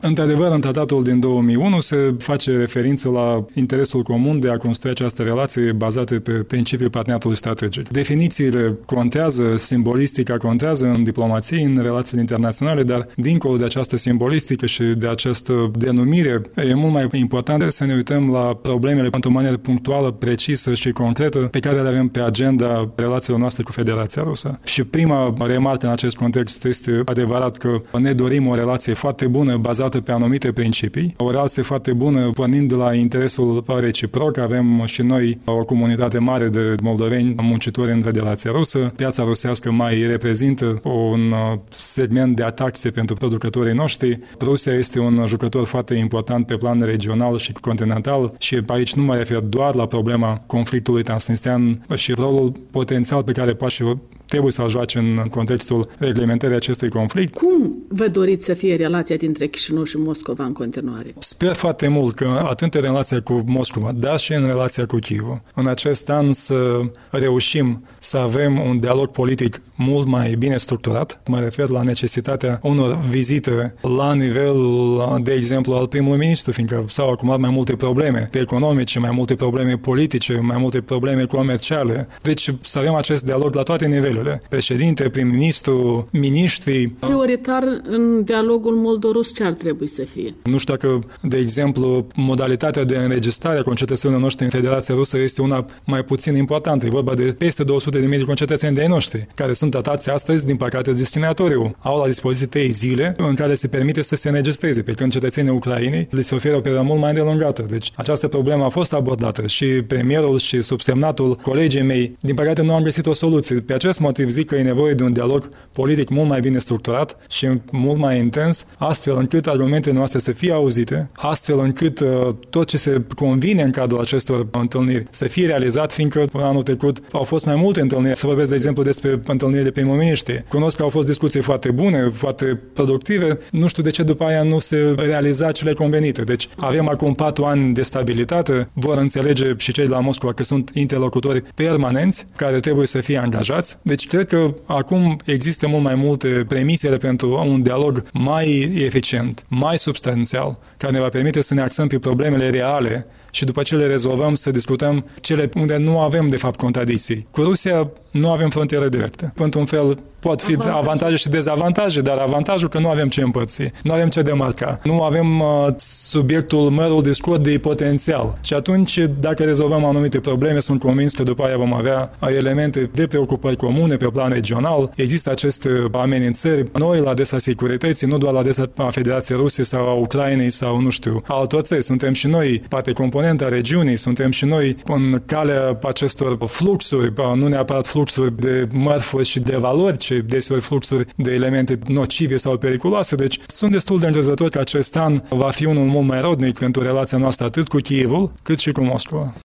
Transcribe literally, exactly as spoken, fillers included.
Într-adevăr, în tratatul din două mii unu se face referință la interesul comun de a construi această relație bazată pe principiul parteneriatului strategic. Definițiile contează, simbolistica contează în diplomație, în relațiile internaționale, dar dincolo de această simbolistică și de această denumire, e mult mai important să ne uităm la problemele într-o manieră punctuală, precisă și concretă pe care le avem pe agenda relațiilor noastre cu Federația Rusă. Și prima remarcă în acest context este adevărat că ne dorim o relație foarte bună, bazată pe anumite principii, o relație foarte bună pornind de la interesul reciproc. Avem și noi o comunitate mare de moldoveni muncitori în Federația Rusă. Piața rusească mai reprezintă un segment de atracție pentru producătorii noștri. Rusia este un jucător foarte important pe plan regional și continental și aici nu mă refer doar la problema conflictului transnistrian și rolul potențial pe care poate și trebuie să-l joace în contextul reglementării acestui conflict. Cum vă doriți să fie relația dintre Chișinău și Moscova în continuare? Sper foarte mult că atât în relația cu Moscova, dar și în relația cu Kyiv, în acest an să reușim să avem un dialog politic mult mai bine structurat. Mă refer la necesitatea unor vizite la nivelul, de exemplu, al primului ministru, fiindcă s-au acumulat mai multe probleme economice, mai multe probleme politice, mai multe probleme comerciale. Deci să avem acest dialog la toate nivelurile. Președinte, prim-ministru, miniștri. Prioritar în dialogul moldorus ce ar trebui să fie? Nu știu dacă, de exemplu, modalitatea de înregistrare a concetățenilor noștri în Federația Rusă este una mai puțin importantă. E vorba de peste două sute de mii de concetățeni de ai noștri, care sunt tratați astăzi, din păcate, discriminatoriu. Au la dispoziție trei zile în care se permite să se înregistreze, pe când cetățenii Ucrainei le se oferă o perioadă mult mai îndelungată. Deci această problemă a fost abordată și premierul și subsemnatul colegii mei, din păcate, nu am găsit o soluție. Pe acest motiv zic că e nevoie de un dialog politic mult mai bine structurat și mult mai intens, astfel încât argumentele noastre să fie auzite, astfel încât uh, tot ce se convine în cadrul acestor întâlniri să fie realizat, fiindcă anul trecut au fost mai multe întâlniri. Să vorbesc, de exemplu, despre întâlnirile de primul miniștri. Cunosc că au fost discuții foarte bune, foarte productive. Nu știu de ce după aia nu se realiza cele convenite. Deci avem acum patru ani de stabilitate. Vor înțelege și cei de la Moscova că sunt interlocutori permanenți care trebuie să fie angajați. Deci cred că acum există mult mai multe premisele pentru un dialog mai eficient, mai substanțial, care ne va permite să ne axăm pe problemele reale și după ce le rezolvăm să discutăm cele unde nu avem de fapt contradicții. Cu Rusia nu avem frontiere directe. Într-un fel pot fi avantaje și dezavantaje, dar avantajul că nu avem ce împărți, nu avem ce demarca, nu avem uh, subiectul mărul discord de potențial. Și atunci, dacă rezolvăm anumite probleme, sunt convins că după aia vom avea elemente de preocupări comune pe plan regional. Există aceste amenințări noi la adresa securității, nu doar la adresa Federației Ruse sau a Ucrainei sau, nu știu, altor țări. Suntem și noi parte componentă a regiunii, suntem și noi în calea acestor fluxuri, nu neapărat fluxuri de mărfuri și de valori, ci deseori fluxuri de elemente nocive sau periculoase. Deci sunt destul de încrezător că acest an va fi unul mult mai rodnic pentru relația noastră atât cu Kyivul cât și cu Moscova.